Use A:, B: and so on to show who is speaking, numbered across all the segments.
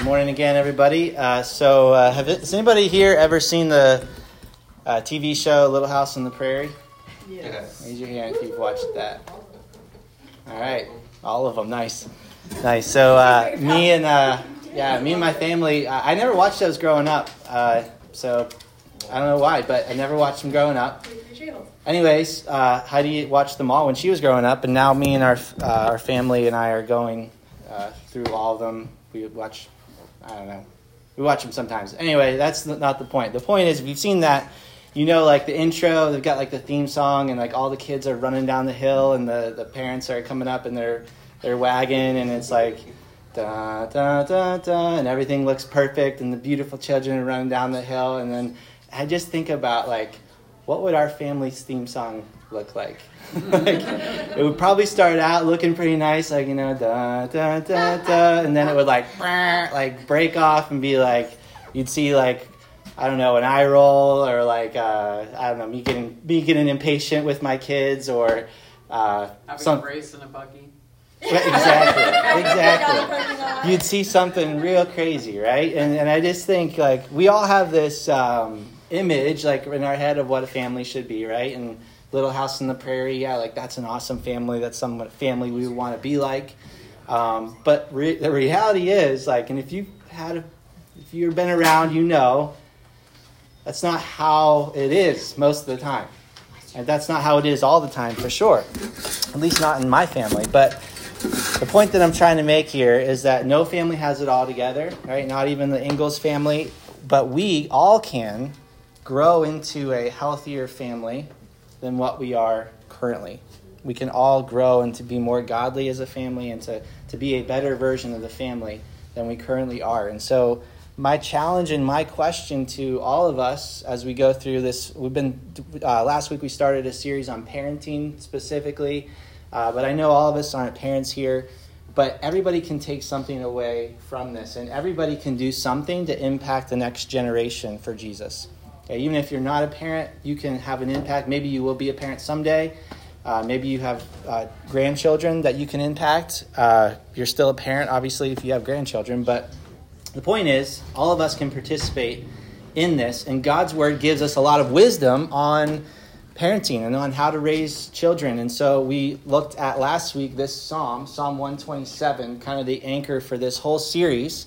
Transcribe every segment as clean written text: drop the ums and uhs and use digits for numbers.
A: Good morning again, everybody. Has anybody here ever seen the TV show Little House on the Prairie?
B: Yes.
A: Raise your hand if you've watched that. All right, all of them. Nice. So me and my family. I never watched those growing up. So I don't know why, but I never watched them growing up. Anyways, Heidi watched them all when she was growing up, and now me and our family and I are going through all of them. We watch them sometimes. Anyway, that's not the point. The point is, if you've seen that, you know, like the intro, they've got like the theme song, and like all the kids are running down the hill, and the parents are coming up in their wagon, and it's like da da da da, and everything looks perfect, and the beautiful children are running down the hill, and then I just think about like, what would our family's theme song look like? Like, it would probably start out looking pretty nice, like, you know, da da da da, and then it would like break off and be like, you'd see like, I don't know, an eye roll, or like I don't know, me getting impatient with my kids, or
B: having a race in a buggy.
A: Exactly. You'd see something real crazy, right? And I just think like we all have this image like in our head of what a family should be, right? And Little House on the Prairie, yeah, like that's an awesome family. That's some family we would want to be like. But the reality is, like, and if you've been around, you know, that's not how it is most of the time. And that's not how it is all the time, for sure. At least not in my family. But the point that I'm trying to make here is that no family has it all together, right? Not even the Ingalls family. But we all can grow into a healthier family than what we are currently. We can all grow and to be more godly as a family, and to be a better version of the family than we currently are. And so my challenge and my question to all of us as we go through this, last week we started a series on parenting specifically, but I know all of us aren't parents here, but everybody can take something away from this, and everybody can do something to impact the next generation for Jesus. Okay, even if you're not a parent, you can have an impact. Maybe you will be a parent someday. Maybe you have grandchildren that you can impact. You're still a parent, obviously, if you have grandchildren. But the point is, all of us can participate in this. And God's Word gives us a lot of wisdom on parenting and on how to raise children. And so we looked at last week this Psalm 127, kind of the anchor for this whole series.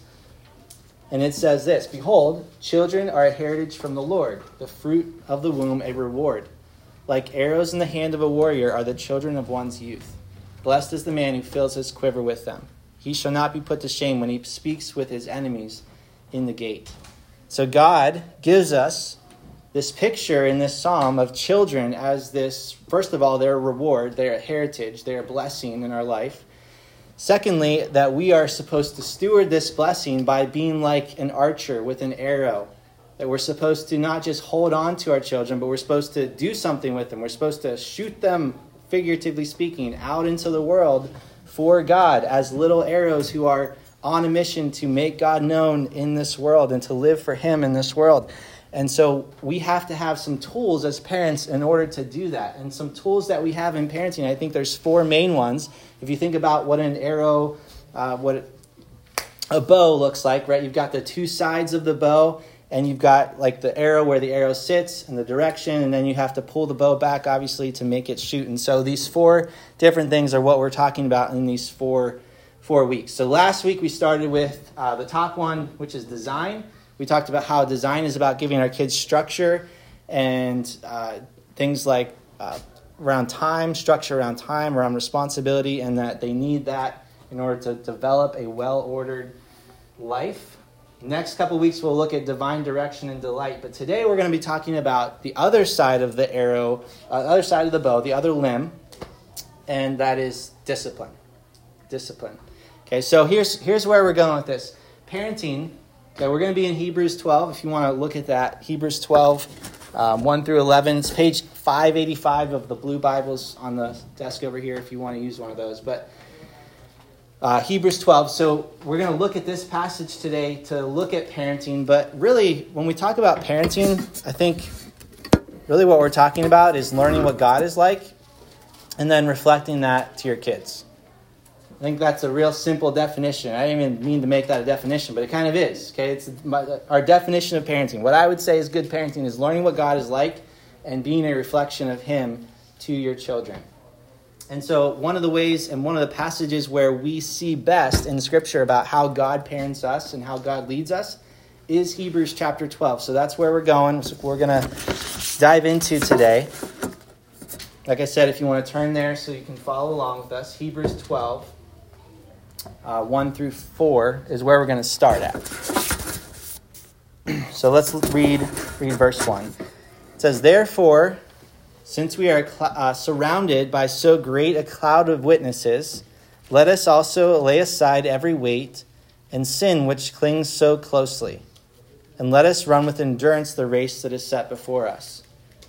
A: And it says this: "Behold, children are a heritage from the Lord, the fruit of the womb a reward. Like arrows in the hand of a warrior are the children of one's youth. Blessed is the man who fills his quiver with them. He shall not be put to shame when he speaks with his enemies in the gate." So God gives us this picture in this psalm of children as this, first of all, they're a reward, they're a heritage, they're a blessing in our life. Secondly, that we are supposed to steward this blessing by being like an archer with an arrow. That we're supposed to not just hold on to our children, but we're supposed to do something with them. We're supposed to shoot them, figuratively speaking, out into the world for God as little arrows who are on a mission to make God known in this world and to live for Him in this world. And so we have to have some tools as parents in order to do that. And some tools that we have in parenting, I think there's four main ones. If you think about what an arrow, a bow looks like, right? You've got the two sides of the bow, and you've got like the arrow where the arrow sits and the direction, and then you have to pull the bow back, obviously, to make it shoot. And so these four different things are what we're talking about in these four weeks. So last week we started with the top one, which is design. We talked about how design is about giving our kids structure and things like around time, structure around time, around responsibility, and that they need that in order to develop a well-ordered life. Next couple weeks we'll look at divine direction and delight, but today we're going to be talking about the other side of the arrow, other side of the bow, the other limb, and that is discipline. Discipline. Okay, so here's where we're going with this. Parenting. Okay, we're going to be in Hebrews 12, if you want to look at that. Hebrews 12, 1 through 11. It's page 585 of the blue Bibles on the desk over here if you want to use one of those. But Hebrews 12. So we're going to look at this passage today to look at parenting. But really, when we talk about parenting, I think really what we're talking about is learning what God is like and then reflecting that to your kids. I think that's a real simple definition. I didn't even mean to make that a definition, but it kind of is. Okay, it's our definition of parenting. What I would say is good parenting is learning what God is like and being a reflection of Him to your children. And so one of the ways and one of the passages where we see best in Scripture about how God parents us and how God leads us is Hebrews chapter 12. So that's where we're going. So we're going to dive into today. Like I said, if you want to turn there so you can follow along with us, Hebrews 12, 1 through 4 is where we're going to start at. So let's read verse 1. It says, "Therefore, since we are surrounded by so great a cloud of witnesses, let us also lay aside every weight and sin which clings so closely, and let us run with endurance the race that is set before us."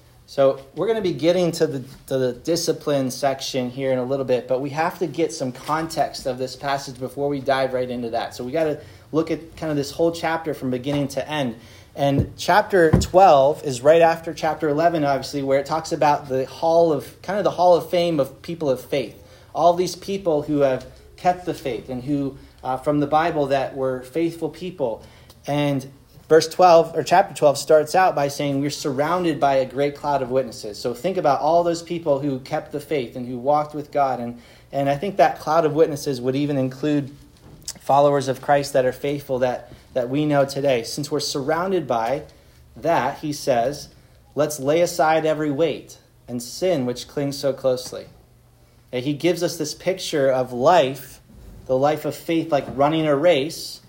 A: So we're going to be getting to the discipline section here in a little bit, but we have to get some context of this passage before we dive right into that. So we got to look at kind of this whole chapter from beginning to end. And chapter 12 is right after chapter 11, obviously, where it talks about the hall of fame of people of faith. All these people who have kept the faith and who, from the Bible, that were faithful people. And chapter 12 starts out by saying we're surrounded by a great cloud of witnesses. So think about all those people who kept the faith and who walked with God. And I think that cloud of witnesses would even include followers of Christ that are faithful that we know today. Since we're surrounded by that, he says, let's lay aside every weight and sin which clings so closely. And he gives us this picture of life, the life of faith, like running a race.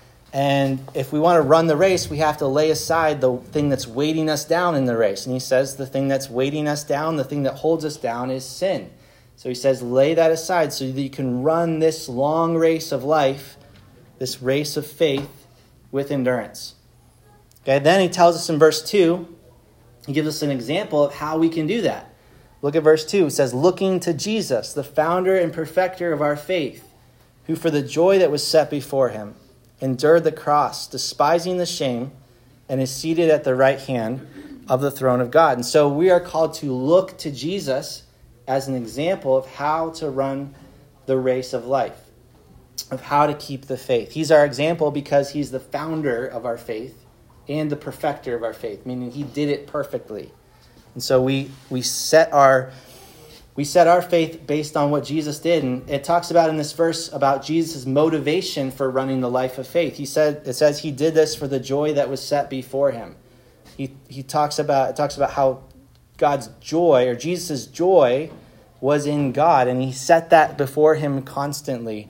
A: And if we want to run the race, we have to lay aside the thing that's weighting us down in the race. And he says the thing that's weighting us down, the thing that holds us down is sin. So he says lay that aside so that you can run this long race of life, this race of faith with endurance. Okay, then he tells us in verse 2, he gives us an example of how we can do that. Look at verse 2. It says, "Looking to Jesus, the founder and perfecter of our faith, who for the joy that was set before him endured the cross, despising the shame, and is seated at the right hand of the throne of God." And so we are called to look to Jesus as an example of how to run the race of life, of how to keep the faith. He's our example because he's the founder of our faith and the perfecter of our faith, meaning he did it perfectly. And so we set our faith based on what Jesus did. And it talks about in this verse about Jesus' motivation for running the life of faith. It says he did this for the joy that was set before him. It talks about how God's joy, or Jesus' joy, was in God, and he set that before him constantly.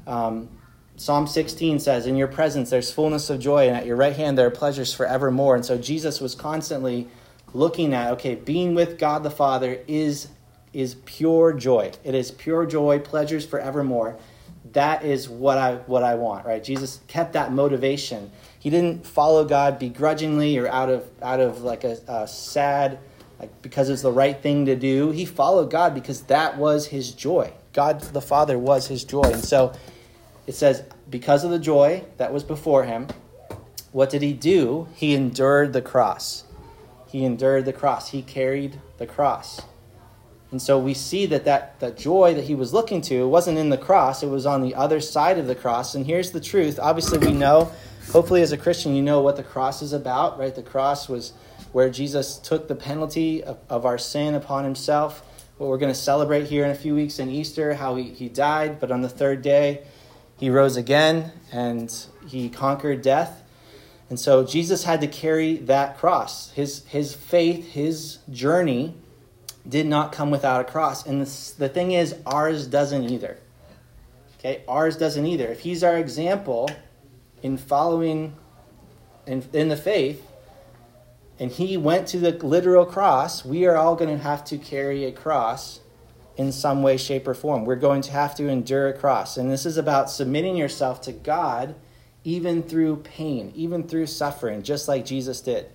A: Psalm 16 says, "In your presence there's fullness of joy, and at your right hand there are pleasures forevermore." And so Jesus was constantly looking at, okay, being with God the Father is pure joy. It is pure joy, pleasures forevermore. That is what I want, right? Jesus kept that motivation. He didn't follow God begrudgingly or out of like a sad, like because it's the right thing to do. He followed God because that was his joy. God the Father was his joy. And so it says, because of the joy that was before him, what did he do? He endured the cross. He endured the cross. He carried the cross. And so we see that joy that he was looking to wasn't in the cross. It was on the other side of the cross. And here's the truth. Obviously, we know, hopefully as a Christian, you know what the cross is about, right? The cross was where Jesus took the penalty of our sin upon himself. What we're going to celebrate here in a few weeks in Easter, how he died, but on the third day, he rose again, and he conquered death. And so Jesus had to carry that cross. His faith, his journey did not come without a cross. And the thing is, ours doesn't either. Okay, ours doesn't either. If he's our example in following in the faith, and he went to the literal cross, we are all going to have to carry a cross in some way, shape, or form. We're going to have to endure a cross. And this is about submitting yourself to God even through pain, even through suffering, just like Jesus did.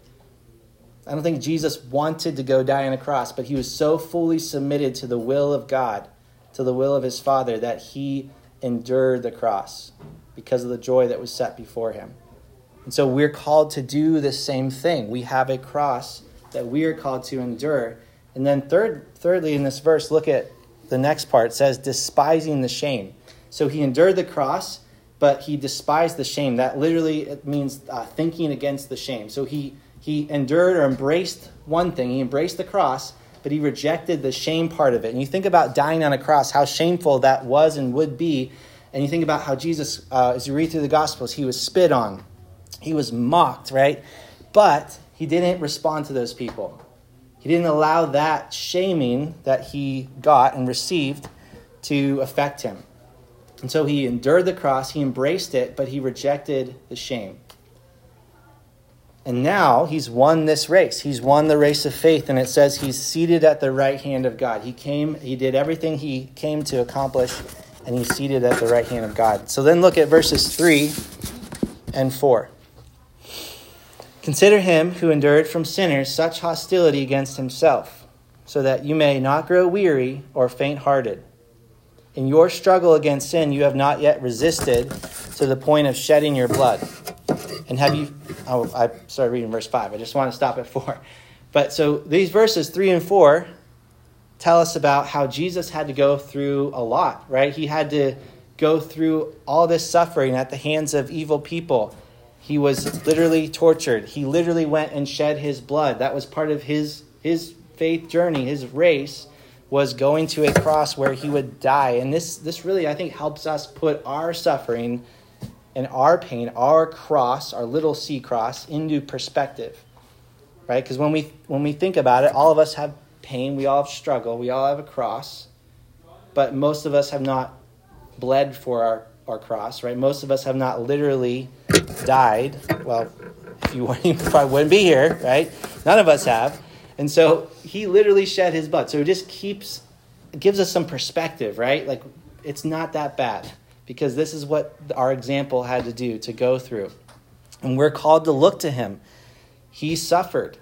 A: I don't think Jesus wanted to go die on a cross, but he was so fully submitted to the will of God, to the will of his Father, that he endured the cross because of the joy that was set before him. And so we're called to do the same thing. We have a cross that we are called to endure. And then thirdly in this verse, look at the next part. It says, despising the shame. So he endured the cross, but he despised the shame. That literally it means thinking against the shame. So he endured or embraced one thing. He embraced the cross, but he rejected the shame part of it. And you think about dying on a cross, how shameful that was and would be. And you think about how Jesus, as you read through the Gospels, he was spit on. He was mocked, right? But he didn't respond to those people. He didn't allow that shaming that he got and received to affect him. And so he endured the cross, he embraced it, but he rejected the shame. And now he's won this race. He's won the race of faith, and it says he's seated at the right hand of God. He did everything he came to accomplish, and he's seated at the right hand of God. So then look at verses 3 and 4. Consider him who endured from sinners such hostility against himself, so that you may not grow weary or faint-hearted. In your struggle against sin, you have not yet resisted to the point of shedding your blood. And have you... Oh, I started reading verse 5. I just want to stop at 4. But so these verses 3 and 4 tell us about how Jesus had to go through a lot, right? He had to go through all this suffering at the hands of evil people. He was literally tortured. He literally went and shed his blood. That was part of his faith journey, his race, was going to a cross where he would die. And this really, I think, helps us put our suffering and our pain, our cross, our little c cross, into perspective, right? Because when we think about it, all of us have pain, we all have struggle, we all have a cross, but most of us have not bled for our cross, right? Most of us have not literally died. Well, if you probably wouldn't be here, right? None of us have. And so he literally shed his blood. So it just gives us some perspective, right? Like, it's not that bad, because this is what our example had to do, to go through. And we're called to look to him. He suffered.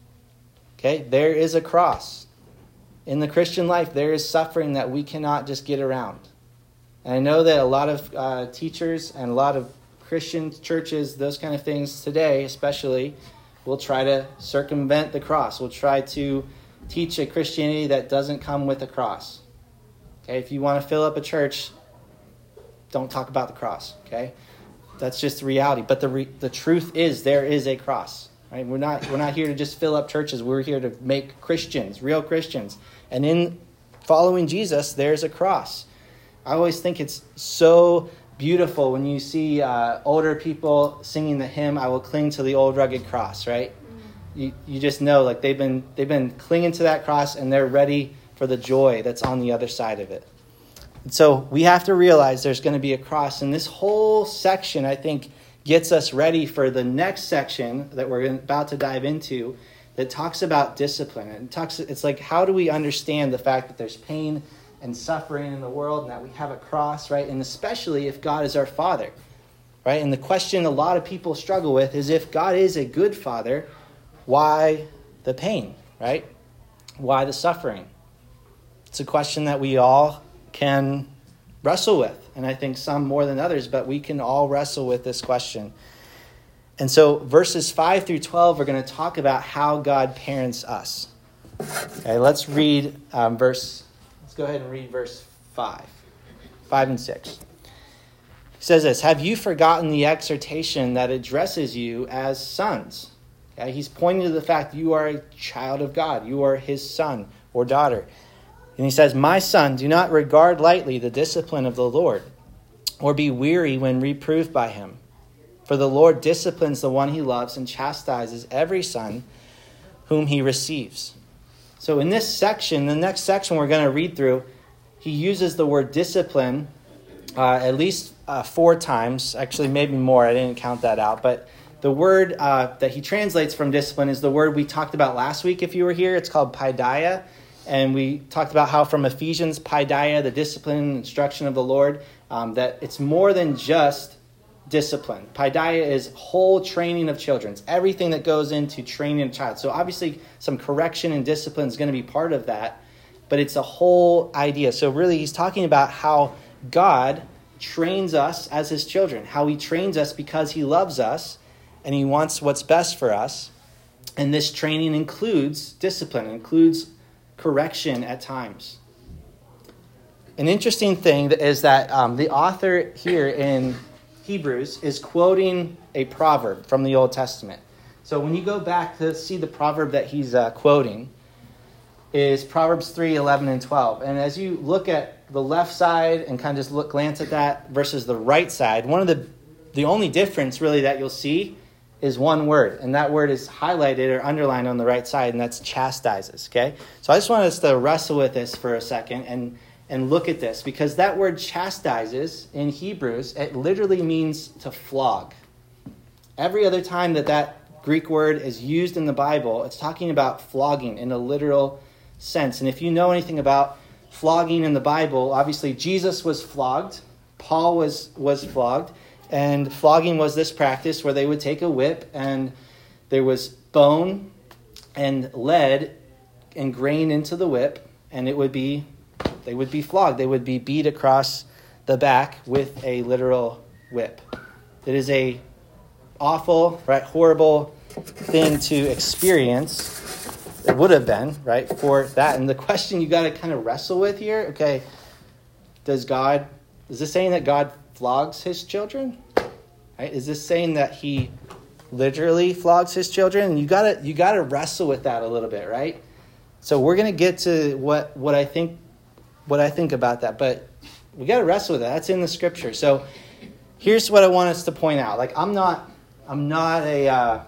A: Okay, there is a cross. In the Christian life, there is suffering that we cannot just get around. And I know that a lot of teachers and a lot of Christian churches, those kind of things today especially, will try to circumvent the cross. Will try to teach a Christianity that doesn't come with a cross. Okay, if you want to fill up a church, don't talk about the cross, okay? That's just the reality. But the truth is, there is a cross. Right? We're not here to just fill up churches. We're here to make Christians, real Christians. And in following Jesus, there's a cross. I always think it's so beautiful when you see older people singing the hymn, "I will cling to the old rugged cross," right? You just know, like, they've been clinging to that cross, and they're ready for the joy that's on the other side of it. And so we have to realize there's going to be a cross. And this whole section, I think, gets us ready for the next section that we're about to dive into, that talks about discipline. It's like, how do we understand the fact that there's pain and suffering in the world, and that we have a cross, right? And especially if God is our Father, right? And the question a lot of people struggle with is, if God is a good Father, why the pain, right? Why the suffering? It's a question that we all can wrestle with. And I think some more than others, but we can all wrestle with this question. And so verses 5 through 12 are going to talk about how God parents us. Okay, let's read Let's go ahead and read verse 5 and 6. He says this: "Have you forgotten the exhortation that addresses you as sons?" Okay, he's pointing to the fact you are a child of God. You are his son or daughter. And he says, "My son, do not regard lightly the discipline of the Lord, or be weary when reproved by him. For the Lord disciplines the one he loves and chastises every son whom he receives." So in this section, the next section we're going to read through, he uses the word discipline at least 4 times. Actually, maybe more. I didn't count that out. But the word that he translates from discipline is the word we talked about last week if you were here. It's called paideia. And we talked about how from Ephesians, paideia, the discipline and instruction of the Lord, that it's more than just discipline. Paideia is whole training of children. It's everything that goes into training a child. So obviously some correction and discipline is going to be part of that, but it's a whole idea. So really he's talking about how God trains us as his children, how he trains us because he loves us and he wants what's best for us. And this training includes discipline, includes correction at times. an interesting thing is that the author here in Hebrews is quoting a proverb from the Old Testament. So when you go back to see the proverb that he's quoting is Proverbs 3, 11, and 12. And as you look at the left side and kind of just glance at that versus the right side, one of the only difference really that you'll see is one word. And that word is highlighted or underlined on the right side, and that's chastises. Okay? So I just want us to wrestle with this for a second and look at this, because that word chastises in Hebrews, it literally means to flog. Every other time that Greek word is used in the Bible, it's talking about flogging in a literal sense. And if you know anything about flogging in the Bible, obviously Jesus was flogged, Paul was flogged, and flogging was this practice where they would take a whip and there was bone and lead ingrained into the whip, and they would be flogged. They would be beat across the back with a literal whip. It is a awful, right, horrible thing to experience. It would have been, right, for that. And the question you got to kind of wrestle with here, okay, is this saying that God flogs his children? Right? Is this saying that he literally flogs his children? And you got to wrestle with that a little bit, right? So we're going to get to what I think about that, but we got to wrestle with that. That's in the scripture. So here's what I want us to point out. Like, I'm not a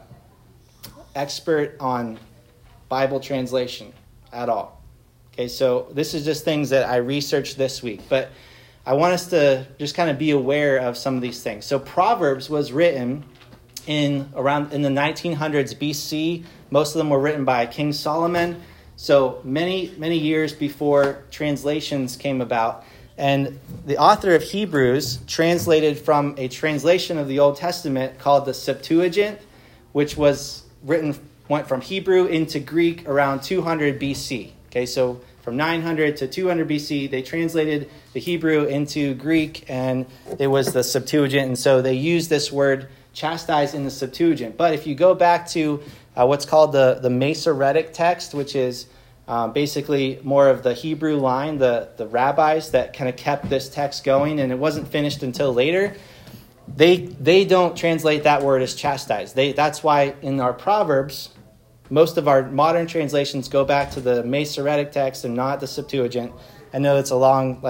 A: expert on Bible translation at all. Okay, so this is just things that I researched this week, but I want us to just kind of be aware of some of these things. So Proverbs was written in the 1900s BC. Most of them were written by King Solomon. So many years before translations came about. And the author of Hebrews translated from a translation of the Old Testament called the Septuagint, which went from Hebrew into Greek around 200 BC. Okay, so from 900 to 200 BC, they translated the Hebrew into Greek, and it was the Septuagint. And so they used this word chastise in the Septuagint. But if you go back to what's called the Masoretic text, which is basically more of the Hebrew line, the rabbis that kind of kept this text going, and it wasn't finished until later, they don't translate that word as chastise. That's why in our Proverbs, most of our modern translations go back to the Masoretic text and not the Septuagint. I know it's a long,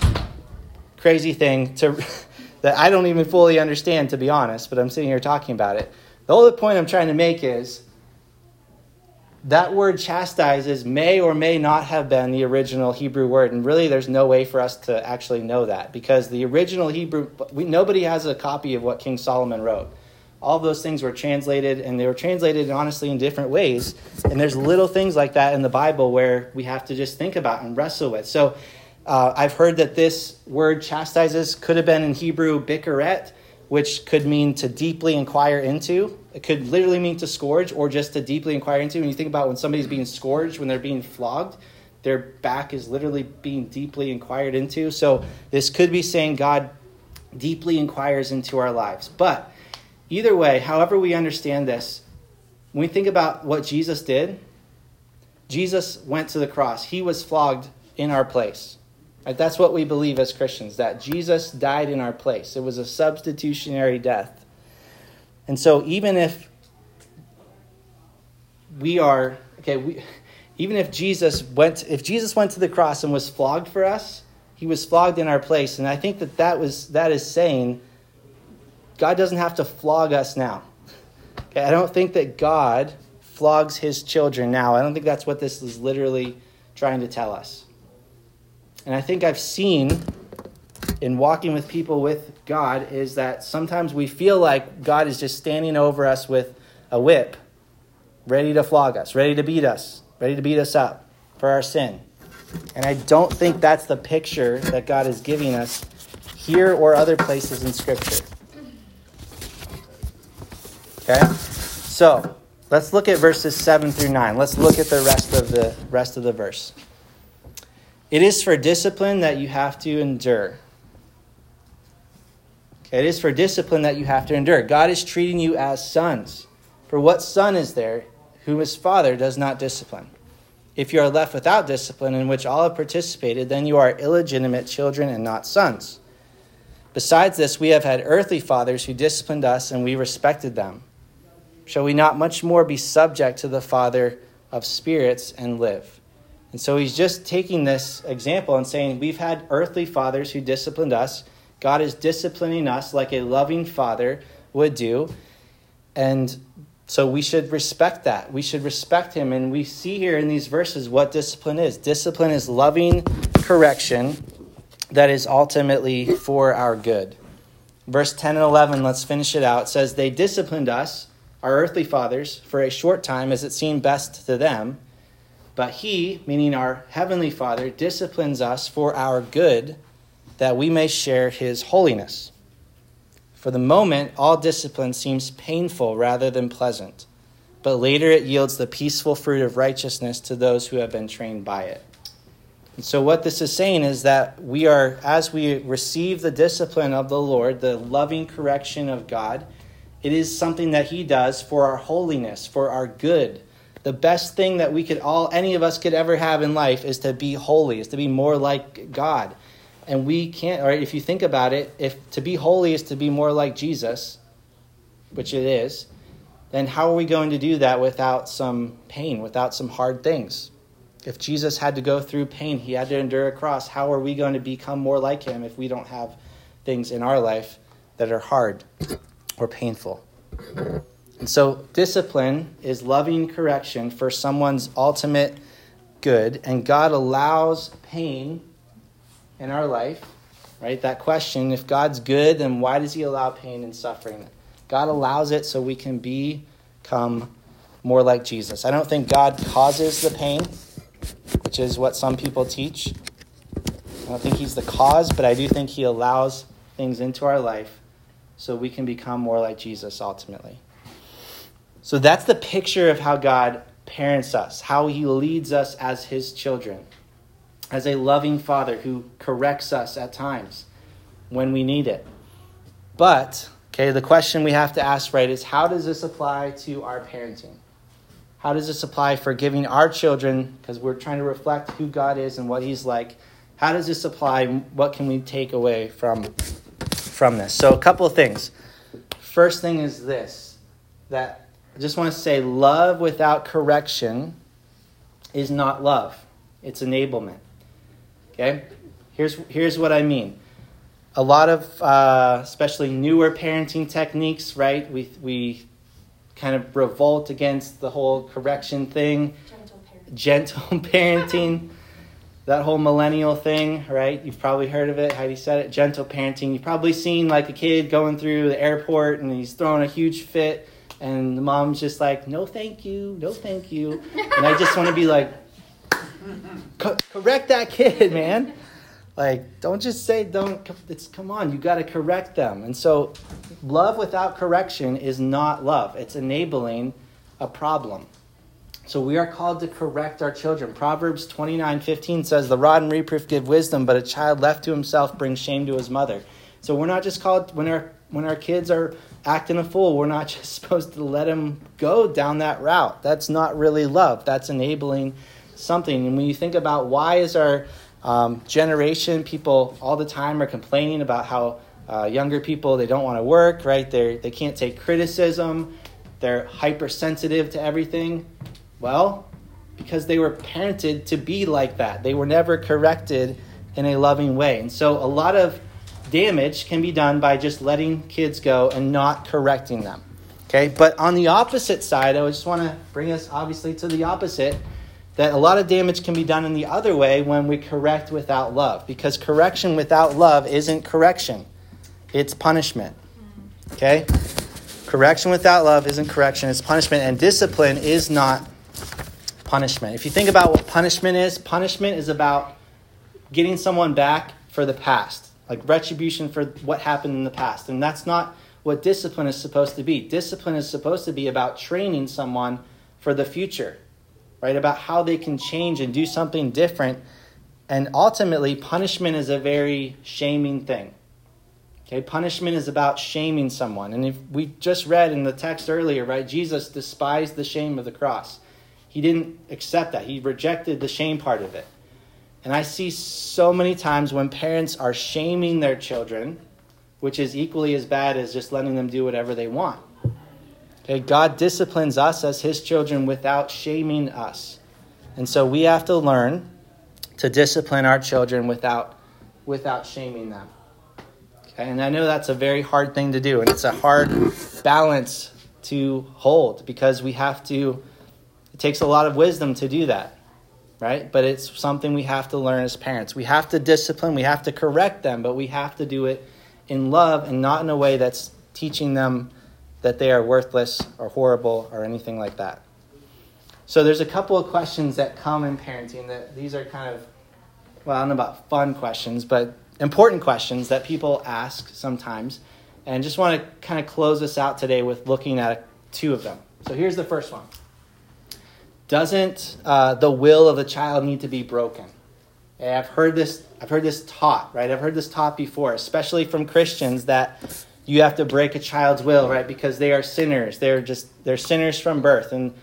A: crazy thing that I don't even fully understand, to be honest, but I'm sitting here talking about it. The only point I'm trying to make is that word chastises may or may not have been the original Hebrew word, and really there's no way for us to actually know that, because the original Hebrew, nobody has a copy of what King Solomon wrote. All of those things were translated, and they were translated honestly in different ways, and there's little things like that in the Bible where we have to just think about and wrestle with. So I've heard that this word chastises could have been in Hebrew bikaret, which could mean to deeply inquire into. It could literally mean to scourge, or just to deeply inquire into. When you think about when somebody's being scourged, when they're being flogged, their back is literally being deeply inquired into. So this could be saying God deeply inquires into our lives. But either way, however we understand this, when we think about what Jesus did, Jesus went to the cross. He was flogged in our place. Right? That's what we believe as Christians, that Jesus died in our place. It was a substitutionary death. And so even if even if Jesus went to the cross and was flogged for us, he was flogged in our place. And I think that is saying God doesn't have to flog us now. Okay, I don't think that God flogs his children now. I don't think that's what this is literally trying to tell us. And I think I've seen in walking with people with God is that sometimes we feel like God is just standing over us with a whip, ready to flog us, ready to beat us up for our sin. And I don't think that's the picture that God is giving us here or other places in Scripture. Okay? So, let's look at verses 7 through 9. Let's look at the rest of the verse. It is for discipline that you have to endure. Okay, it is for discipline that you have to endure. God is treating you as sons. For what son is there whom his father does not discipline? If you are left without discipline in which all have participated, then you are illegitimate children and not sons. Besides this, we have had earthly fathers who disciplined us, and we respected them. Shall we not much more be subject to the Father of spirits and live? And so he's just taking this example and saying, we've had earthly fathers who disciplined us. God is disciplining us like a loving father would do. And so we should respect that. We should respect him. And we see here in these verses what discipline is. Discipline is loving correction that is ultimately for our good. Verse 10 and 11, let's finish it out. It says, they disciplined us, our earthly fathers, for a short time as it seemed best to them. But he, meaning our heavenly Father, disciplines us for our good, that we may share his holiness. For the moment, all discipline seems painful rather than pleasant, but later it yields the peaceful fruit of righteousness to those who have been trained by it. And so what this is saying is that we are, as we receive the discipline of the Lord, the loving correction of God, it is something that he does for our holiness, for our good. The best thing that any of us could ever have in life is to be holy, is to be more like God. And we can't, or if you think about it, if to be holy is to be more like Jesus, which it is, then how are we going to do that without some pain, without some hard things? If Jesus had to go through pain, he had to endure a cross, how are we going to become more like him if we don't have things in our life that are hard or painful? And so discipline is loving correction for someone's ultimate good, and God allows pain in our life, right? That question, if God's good, then why does he allow pain and suffering? God allows it so we can become more like Jesus. I don't think God causes the pain, which is what some people teach. I don't think he's the cause, but I do think he allows things into our life so we can become more like Jesus ultimately. So that's the picture of how God parents us, how he leads us as his children, as a loving father who corrects us at times when we need it. But, the question we have to ask, right, is how does this apply to our parenting? How does this apply for giving our children, because we're trying to reflect who God is and what he's like, how does this apply? What can we take away from this? So a couple of things. First thing is this, that I just want to say love without correction is not love. It's enablement. Okay? Here's what I mean. A lot of, especially newer parenting techniques, right? We kind of revolt against the whole correction thing. Gentle parenting. That whole millennial thing, right? You've probably heard of it. Heidi said it. Gentle parenting. You've probably seen like a kid going through the airport and he's throwing a huge fit. And the mom's just like, no, thank you. No, thank you. And I just want to be like, correct that kid, man. Like, don't just say, come on, you got to correct them. And so love without correction is not love. It's enabling a problem. So we are called to correct our children. Proverbs 29:15 says, the rod and reproof give wisdom, but a child left to himself brings shame to his mother. So we're not just called, when our kids are acting a fool, we're not just supposed to let them go down that route. That's not really love. That's enabling something. And when you think about why is our generation, people all the time are complaining about how younger people, they don't want to work, right? They can't take criticism. They're hypersensitive to everything. Well, because they were parented to be like that. They were never corrected in a loving way. And so a lot of damage can be done by just letting kids go and not correcting them. Okay, but on the opposite side, I just want to bring us obviously to the opposite, that a lot of damage can be done in the other way when we correct without love. Because correction without love isn't correction. It's punishment. Okay? Correction without love isn't correction, it's punishment. And discipline is not punishment. If you think about what punishment is about getting someone back for the past. Like retribution for what happened in the past. And that's not what discipline is supposed to be. Discipline is supposed to be about training someone for the future, right? About how they can change and do something different. And ultimately, punishment is a very shaming thing. Okay, punishment is about shaming someone. And if we just read in the text earlier, right, Jesus despised the shame of the cross. He didn't accept that. He rejected the shame part of it. And I see so many times when parents are shaming their children, which is equally as bad as just letting them do whatever they want. Okay, God disciplines us as his children without shaming us. And so we have to learn to discipline our children without shaming them. Okay, and I know that's a very hard thing to do, and it's a hard balance to hold because it takes a lot of wisdom to do that, right? But it's something we have to learn as parents. We have to discipline, we have to correct them, but we have to do it in love and not in a way that's teaching them that they are worthless or horrible or anything like that. So there's a couple of questions that come in parenting that these are kind of, well, I don't know about fun questions, but important questions that people ask sometimes. And just want to kind of close this out today with looking at two of them. So here's the first one. Doesn't the will of the child need to be broken? Okay, I've heard this taught, right? I've heard this taught before, especially from Christians, that you have to break a child's will, right? Because they are sinners. They're sinners from birth. And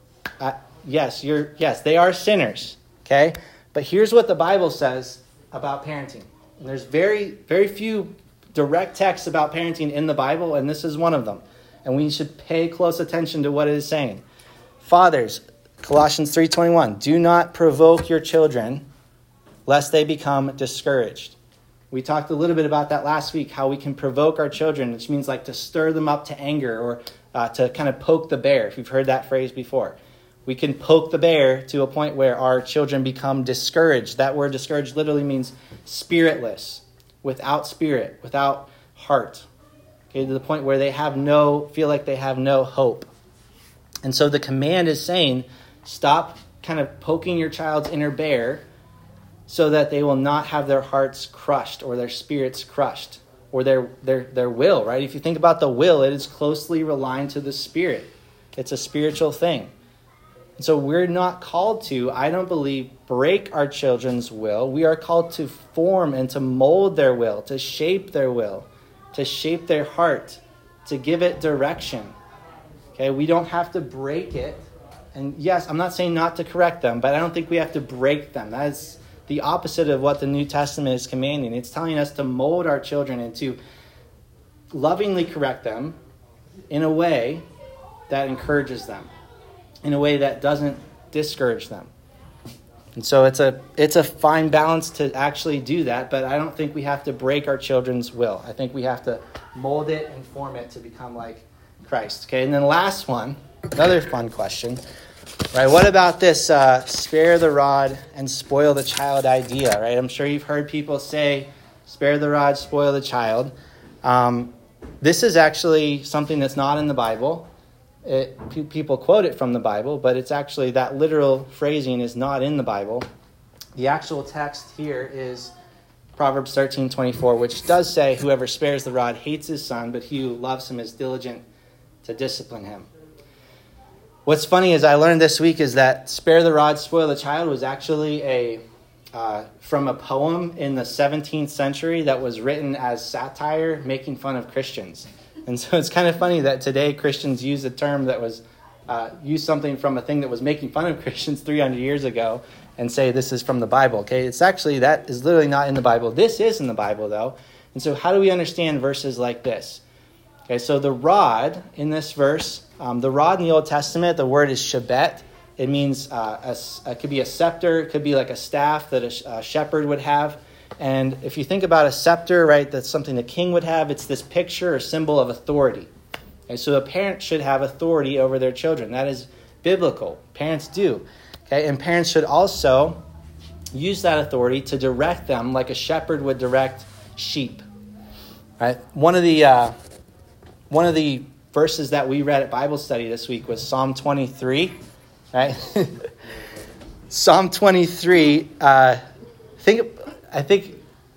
A: yes, they are sinners. Okay? But here's what the Bible says about parenting. And there's very, very few direct texts about parenting in the Bible, and this is one of them. And we should pay close attention to what it is saying. Fathers, Colossians 3:21, do not provoke your children, lest they become discouraged. We talked a little bit about that last week, how we can provoke our children, which means like to stir them up to anger or to kind of poke the bear, if you've heard that phrase before. We can poke the bear to a point where our children become discouraged. That word discouraged literally means spiritless, without spirit, without heart. Okay, to the point where they feel like they have no hope. And so the command is saying, stop kind of poking your child's inner bear so that they will not have their hearts crushed or their spirits crushed or their will, right? If you think about the will, it is closely reliant to the spirit. It's a spiritual thing. And so we're not called to, I don't believe, break our children's will. We are called to form and to mold their will, to shape their will, to shape their heart, to give it direction. Okay, we don't have to break it. And yes, I'm not saying not to correct them, but I don't think we have to break them. That is the opposite of what the New Testament is commanding. It's telling us to mold our children and to lovingly correct them in a way that encourages them, in a way that doesn't discourage them. And so it's a fine balance to actually do that, but I don't think we have to break our children's will. I think we have to mold it and form it to become like Christ. Okay, and then last one, another fun question. Right, what about this spare the rod and spoil the child idea, right? I'm sure you've heard people say, spare the rod, spoil the child. This is actually something that's not in the Bible. People quote it from the Bible, but it's actually, that literal phrasing is not in the Bible. The actual text here is Proverbs 13:24, which does say, whoever spares the rod hates his son, but he who loves him is diligent to discipline him. What's funny is I learned this week is that spare the rod, spoil the child was actually from a poem in the 17th century that was written as satire making fun of Christians. And so it's kind of funny that today Christians use a term that was use something from a thing that was making fun of Christians 300 years ago and say this is from the Bible. Okay, it's actually, that is literally not in the Bible. This is in the Bible though. And so how do we understand verses like this? Okay, so the rod in this verse, the rod in the Old Testament, the word is shebet. It means it could be a scepter, it could be like a staff that a shepherd would have. And if you think about a scepter, right, that's something the king would have. It's this picture or symbol of authority. Okay, so a parent should have authority over their children. That is biblical. Parents do. Okay, and parents should also use that authority to direct them like a shepherd would direct sheep. Right? One of the verses that we read at Bible study this week was Psalm 23. Right? Psalm 23. I think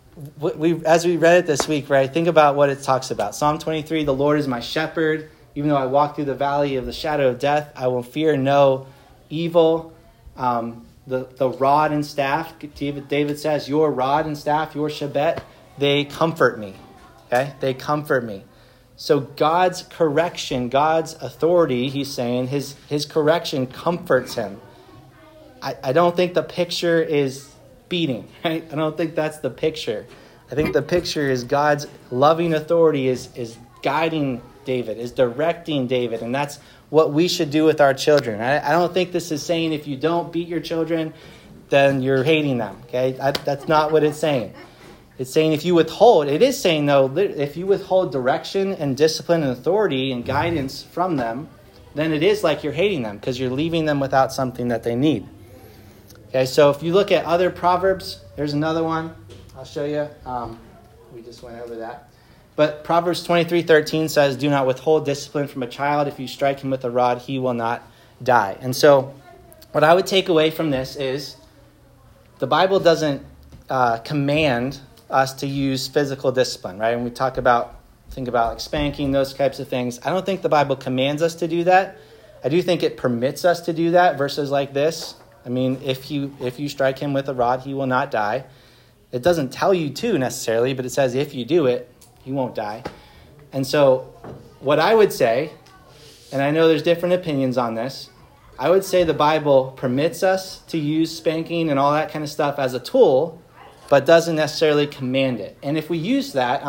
A: as we read it this week, right? Think about what it talks about. Psalm 23. The Lord is my shepherd. Even though I walk through the valley of the shadow of death, I will fear no evil. The rod and staff. David says, "Your rod and staff, your shebet, they comfort me." Okay, they comfort me. So God's correction, God's authority, he's saying, his correction comforts him. I don't think the picture is beating, right? I don't think that's the picture. I think the picture is God's loving authority is guiding David, is directing David, and that's what we should do with our children. I don't think this is saying if you don't beat your children, then you're hating them, okay? That's not what it's saying. It's saying if you withhold, it is saying, though, if you withhold direction and discipline and authority and guidance from them, then it is like you're hating them because you're leaving them without something that they need. Okay, so if you look at other Proverbs, there's another one. I'll show you. We just went over that. But Proverbs 23:13 says, do not withhold discipline from a child. If you strike him with a rod, he will not die. And so what I would take away from this is the Bible doesn't command us to use physical discipline, right? And we think about like spanking, those types of things. I don't think the Bible commands us to do that. I do think it permits us to do that. Verses like this, I mean, if you strike him with a rod, he will not die. It doesn't tell you to necessarily, but it says if you do it, he won't die. And so what I would say, and I know there's different opinions on this, I would say the Bible permits us to use spanking and all that kind of stuff as a tool, but doesn't necessarily command it. And if we use that,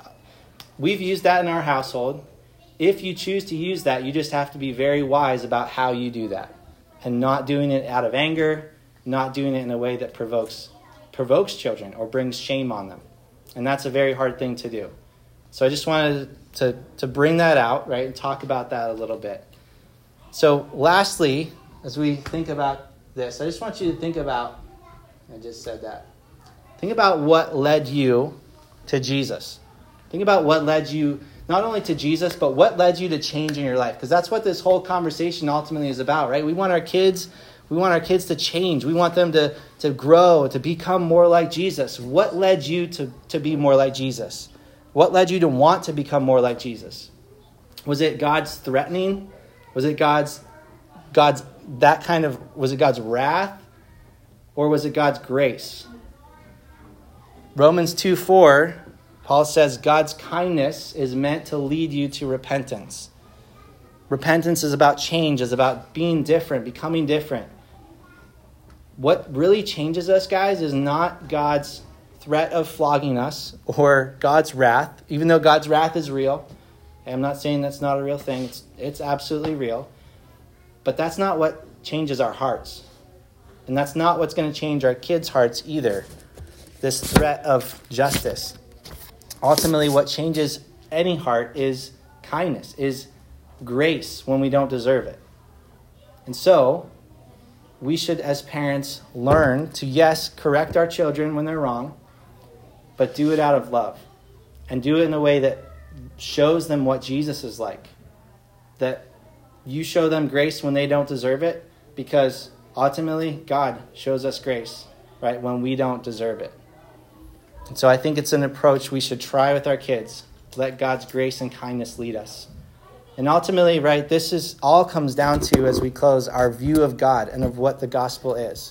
A: we've used that in our household. If you choose to use that, you just have to be very wise about how you do that. And not doing it out of anger, not doing it in a way that provokes children or brings shame on them. And that's a very hard thing to do. So I just wanted to bring that out, right, and talk about that a little bit. So lastly, as we think about this, I just want you to think about, I just said that, think about what led you to Jesus. Think about what led you not only to Jesus, but what led you to change in your life. Because that's what this whole conversation ultimately is about, right? We want our kids to change. We want them to grow, to become more like Jesus. What led you to be more like Jesus? What led you to want to become more like Jesus? Was it God's threatening? Was it God's wrath? Or was it God's grace? Romans 2:4, Paul says God's kindness is meant to lead you to repentance. Repentance is about change, is about being different, becoming different. What really changes us, guys, is not God's threat of flogging us or God's wrath, even though God's wrath is real. I'm not saying that's not a real thing. It's absolutely real. But that's not what changes our hearts. And that's not what's going to change our kids' hearts either, this threat of justice. Ultimately, what changes any heart is kindness, is grace when we don't deserve it. And so, we should, as parents, learn to, yes, correct our children when they're wrong, but do it out of love. And do it in a way that shows them what Jesus is like. That you show them grace when they don't deserve it, because ultimately, God shows us grace, right, when we don't deserve it. And so I think it's an approach we should try with our kids. Let God's grace and kindness lead us. And ultimately, right, this is all comes down to, as we close, our view of God and of what the gospel is.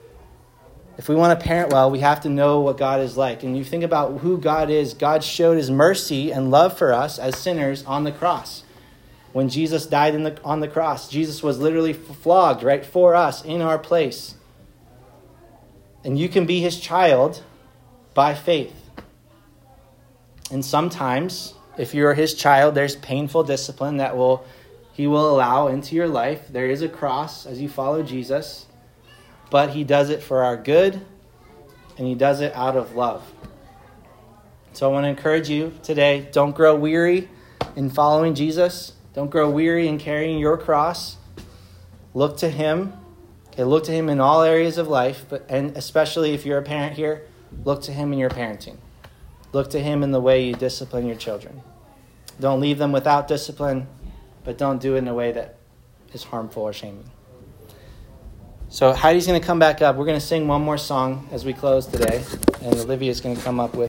A: If we want to parent well, we have to know what God is like. And you think about who God is. God showed his mercy and love for us as sinners on the cross. When Jesus died on the cross, Jesus was literally flogged, right, for us in our place. And you can be his child by faith. And sometimes, if you're his child, there's painful discipline that he will allow into your life. There is a cross as you follow Jesus, but he does it for our good, and he does it out of love. So I want to encourage you today, don't grow weary in following Jesus. Don't grow weary in carrying your cross. Look to him. Okay, look to him in all areas of life, and especially if you're a parent here, look to him in your parenting. Look to him in the way you discipline your children. Don't leave them without discipline, but don't do it in a way that is harmful or shaming. So Heidi's going to come back up. We're going to sing one more song as we close today, and Olivia's going to come up with